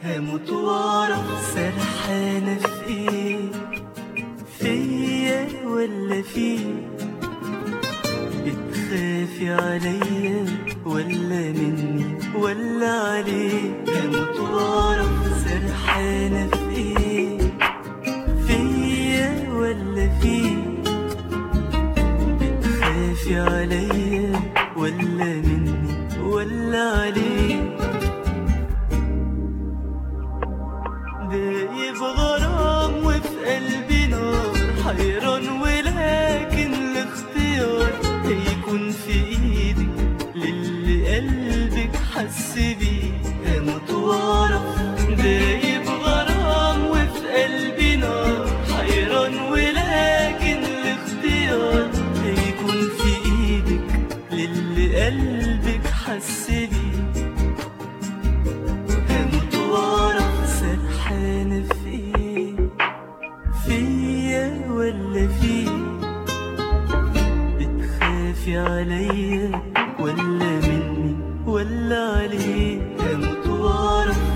هموت واعرف سرحانة في ايه، فيا ولا فيه؟ بتخافي عليا ولا مني ولا عليه؟ هموت واعرف سرحانة في ايه، فيا ولا فيه؟ بتخافي عليا ولا مني ولا عليه؟ دايب غرام وفي قلبي نار، حيران ولكن الاختيار هيكون في ايدك للي قلبك حس بيه. هموت واعرف دايب غرام وفي قلبي نار، حيران ولكن الاختيار هيكون في ايدك للي قلبك حس بيه. هموت واعرف سرحانة في ايه، فيا ولا فيه؟ بتخافي عليا ولا مني ولا عليه؟ هموت واعرف.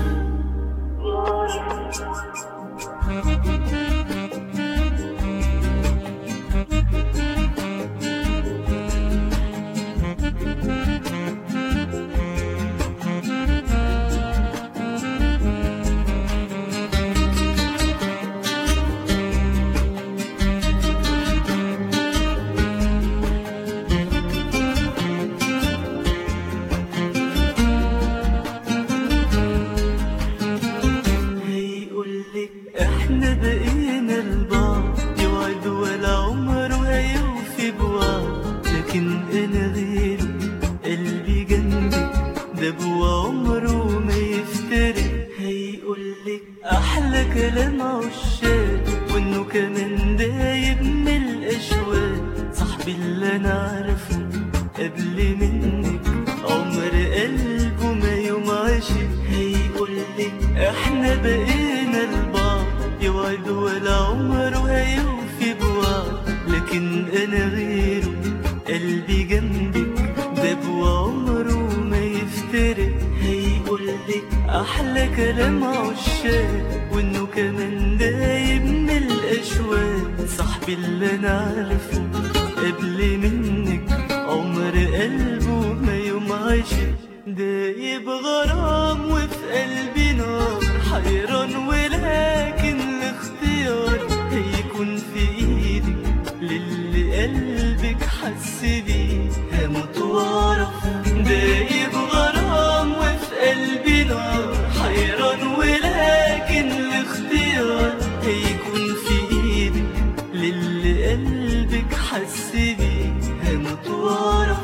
احنا بقينا لبعض، يوعد ولا عمره هيوفي بوعد، لكن انا غيره قلبي جنبك داب وعمره ما يفترق. هيقولك احلى كلام عشاق، وانه كمان دايب من الاشواق. صاحبي اللي انا عارفه قبل منك عمر قلبه ما يوم عاشق. هيقولك احنا بقينا لبعض، يوعد ولا عمره هيوفي بوعد، لكن انا غيره قلبي جنبك داب وعمره ما يفترق. هيقولك احلى كلام عشاق، وانه كمان دايب من الاشواق. صاحبي اللي انا عارفه قبل منك عمر قلبه ما يوم عاشق. دايب غرام وفي قلبي نار، حيران ولكن الاختيار هيكون في ايدك للي قلبك حس بيه. هموت واعرف دايب غرام وفي قلبي نار، حيران ولكن الاختيار هيكون في ايدك للي قلبك حس بيه. هموت واعرف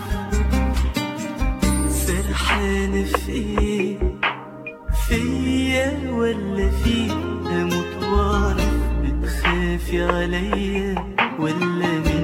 سرحانة في ايه، فيا ولا فيه؟ هموت واعرف بتخافي عليا ولا